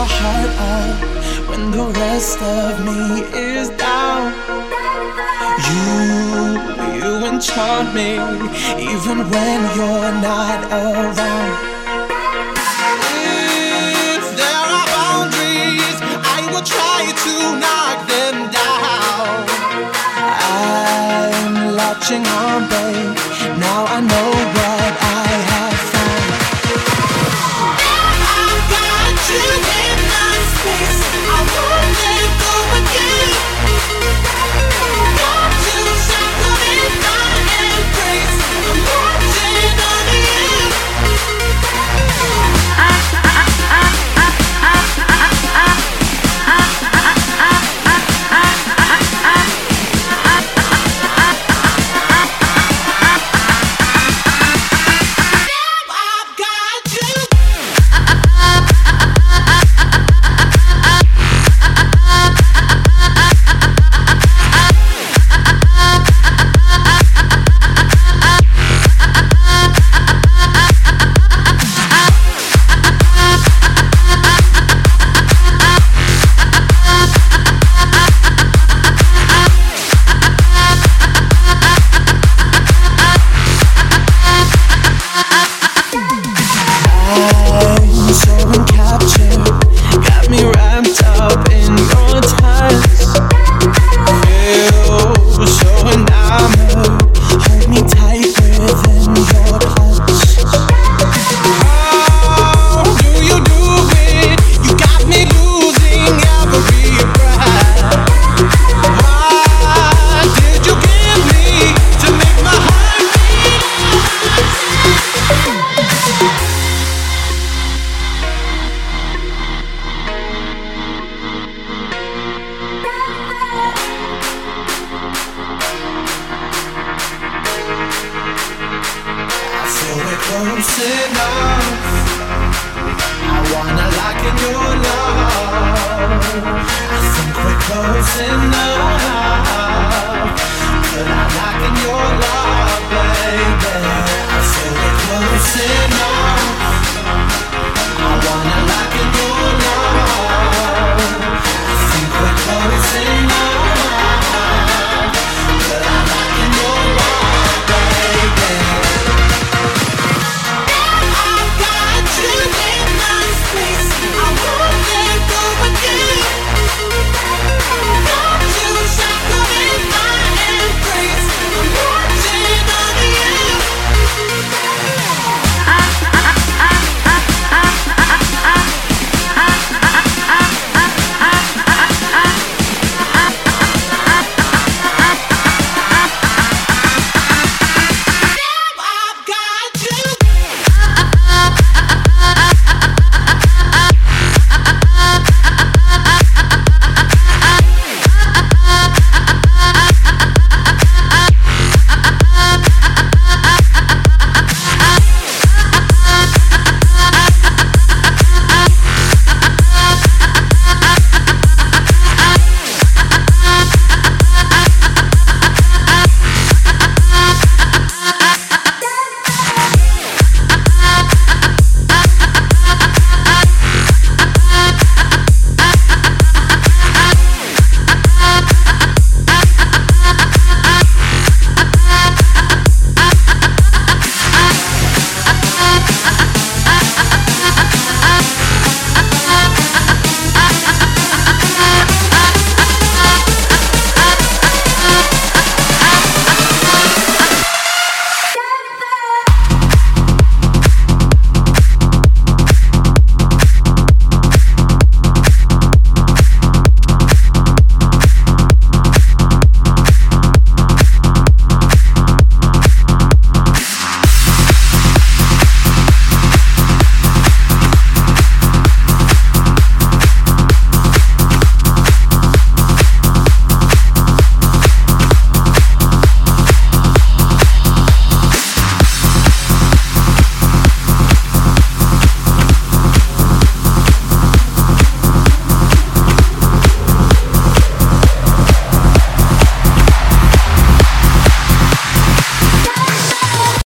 my heart up when the rest of me is down. You enchant me even when you're not around. If there are boundaries, I will try to knock them down. I'm latching on, babe. Now I know what I have found. I've got you in my space. I won't let go again. Got you shackled in my embrace. I'm watching over you. Close enough. I wanna lock in your love. I think we're close enough. Could I lock in your love, baby? I feel we're close enough.